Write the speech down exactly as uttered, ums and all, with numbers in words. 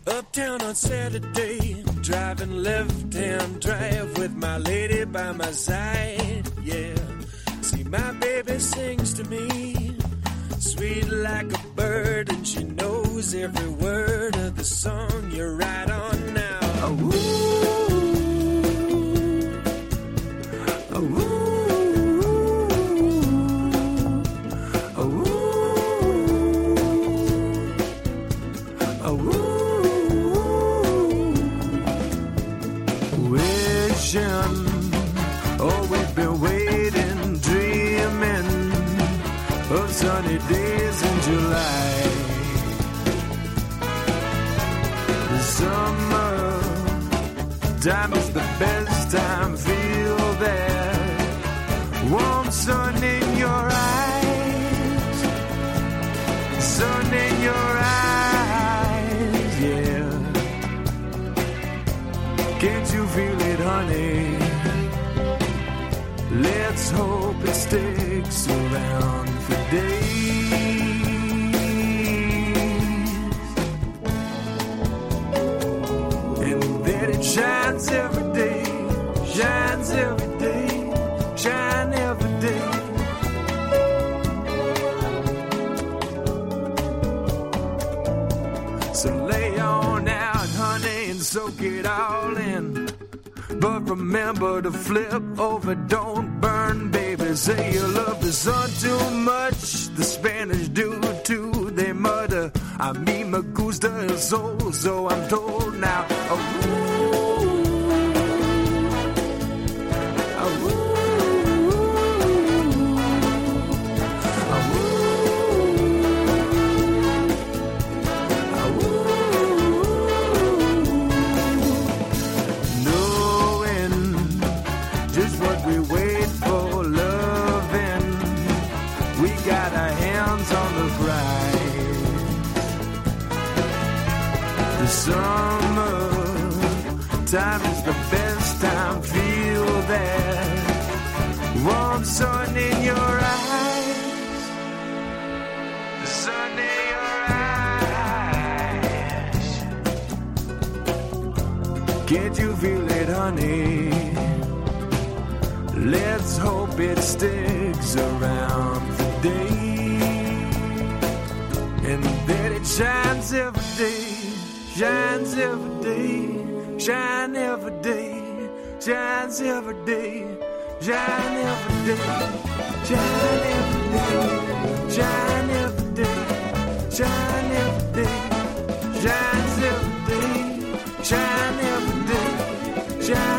Uptown on Saturday, driving left-hand drive with my lady by my side, yeah. See, my baby sings to me, sweet like a bird, and she knows every word of the song. You're right on now. Oh, ooh, oh, ooh. Oh, we've been waiting, dreaming of sunny days in July. The summer time is the best time. Feel that warm sun in your eyes, sun in your eyes, yeah. Can't you feel it, honey? Let's hope it sticks around for days, and that it shines every day, shines every day, shine every day. So lay on out, honey, and soak it all in. But remember to flip over, don't burn, baby. Say you love the sun too much, the Spanish do too. They mutter, a mí me gusta el sol, so I'm told now. Oh, summer time is the best time. Feel that warm sun in your eyes, the sun in your eyes. Can't you feel it, honey? Let's hope it sticks around for days, and that it shines every day. Shines every day, shine every day, shines every day, shine every day, shine every day, shine every day, shine every day, shines every day, shine every day, shine.